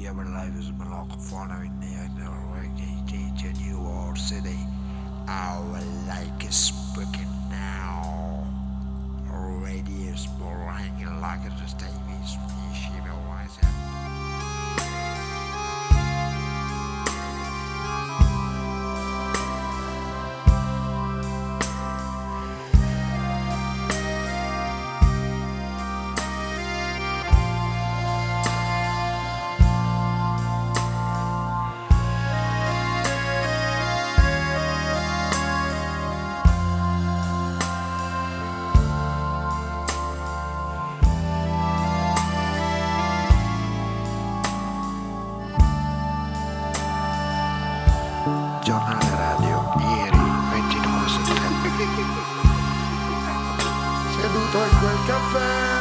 Your life is melancholy in the New York City. Our like is speaking now. Already is hanging like a Davies. Giornale radio, ieri 29 settembre. Seduto in quel caffè.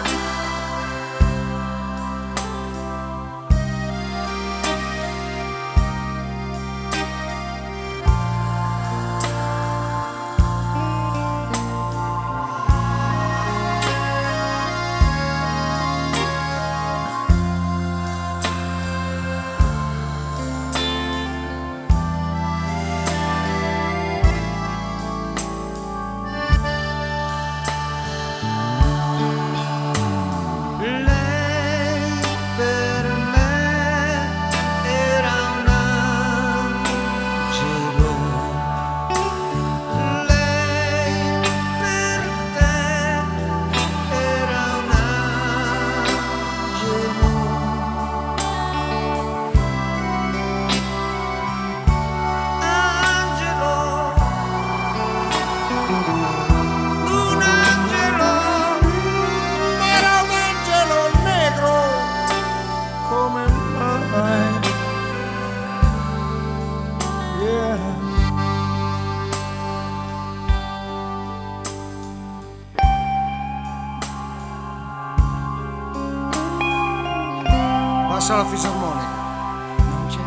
Passa la fisarmonica. Non c'è.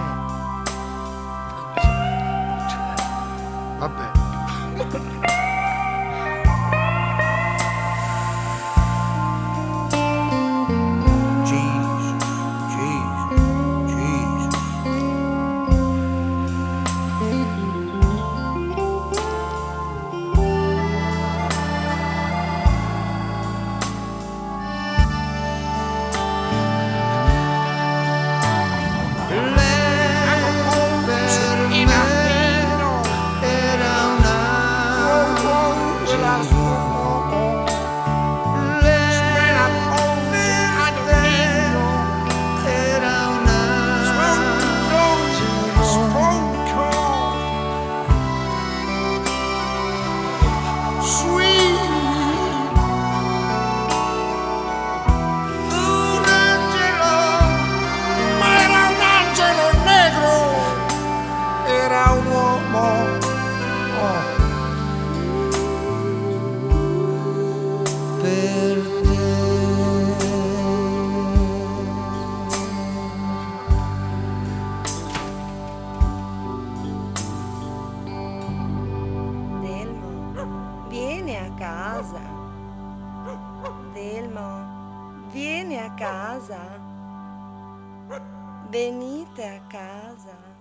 Vabbè. Jesus, Jesus, Jesus. Vieni a casa. Delmo, vieni a casa. Venite a casa.